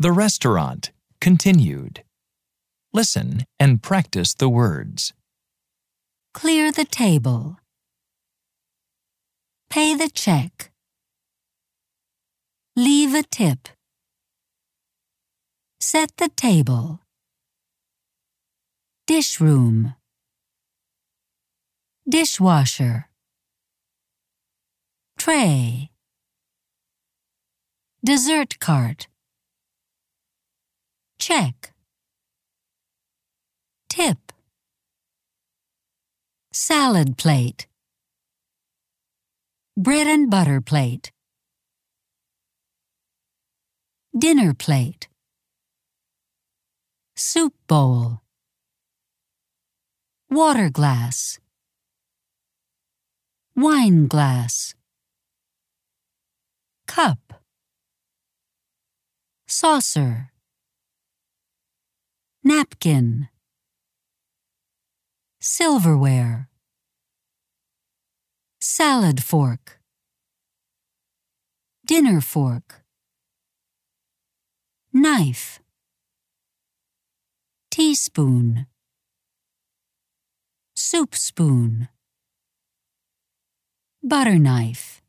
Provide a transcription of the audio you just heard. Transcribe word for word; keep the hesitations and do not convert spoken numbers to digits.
The restaurant, continued. Listen and practice the words. Clear the table. Pay the check. Leave a tip. Set the table. Dish room. Dishwasher. Tray. Dessert cart. Check. Tip. Salad plate. Bread and butter plate. Dinner plate. Soup bowl. Water glass. Wine glass. Cup. Saucer. Napkin. Silverware. Salad fork. Dinner fork. Knife. Teaspoon. Soup spoon. Butter knife.